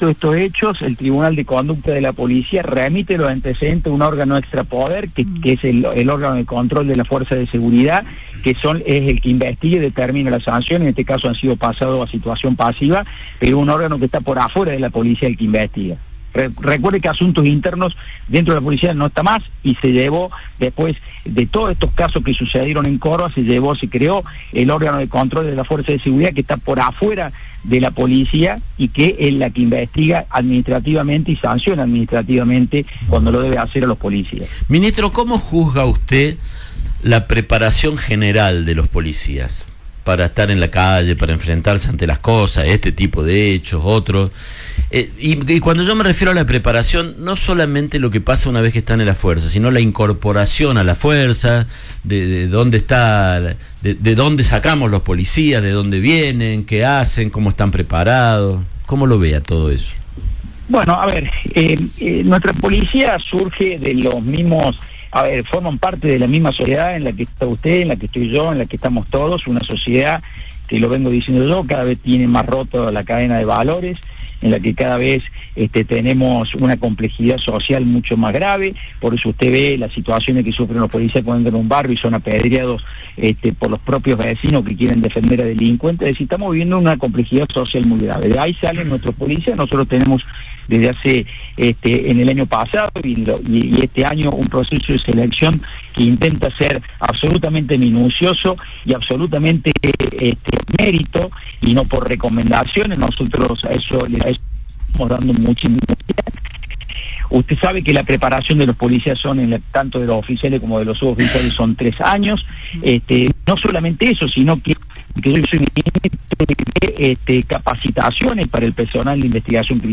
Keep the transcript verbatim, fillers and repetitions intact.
de estos hechos, el Tribunal de Conducta de la Policía remite los antecedentes a un órgano extrapoder, que, que es el, el órgano de control de la Fuerza de Seguridad, que son es el que investiga y determina la sanción. En este caso han sido pasados a situación pasiva, pero un órgano que está por afuera de la policía el que investiga. Recuerde que asuntos internos dentro de la policía no está más, y se llevó, después de todos estos casos que sucedieron en Córdoba, se llevó, se creó el órgano de control de la Fuerza de Seguridad, que está por afuera de la policía y que es la que investiga administrativamente y sanciona administrativamente cuando lo debe hacer a los policías. Ministro, ¿cómo juzga usted la preparación general de los policías para estar en la calle, para enfrentarse ante las cosas, este tipo de hechos, otros? Eh, y, y cuando yo me refiero a la preparación, no solamente lo que pasa una vez que están en la fuerza, sino la incorporación a la fuerza, de, de dónde está, de, de dónde sacamos los policías, de dónde vienen, qué hacen, cómo están preparados. ¿Cómo lo ve a todo eso? Bueno, a ver, eh, eh, nuestra policía surge de los mismos... A ver, forman parte de la misma sociedad en la que está usted, en la que estoy yo, en la que estamos todos, una sociedad que, lo vengo diciendo yo, cada vez tiene más roto la cadena de valores, en la que cada vez este, tenemos una complejidad social mucho más grave. Por eso usted ve las situaciones que sufren los policías cuando entran en un barrio y son apedreados este, por los propios vecinos que quieren defender a delincuentes. Es decir, estamos viviendo una complejidad social muy grave. De ahí salen nuestros policías. Nosotros tenemos desde hace, este, en el año pasado y, lo, y, y este año, un proceso de selección que intenta ser absolutamente minucioso y absolutamente este, mérito, y no por recomendaciones. Nosotros a eso le estamos dando mucha importancia. Usted sabe que la preparación de los policías son, en la, tanto de los oficiales como de los suboficiales, son tres años. Este, no solamente eso, sino que que yo soy ministro de este, capacitaciones para el personal de investigación criminal.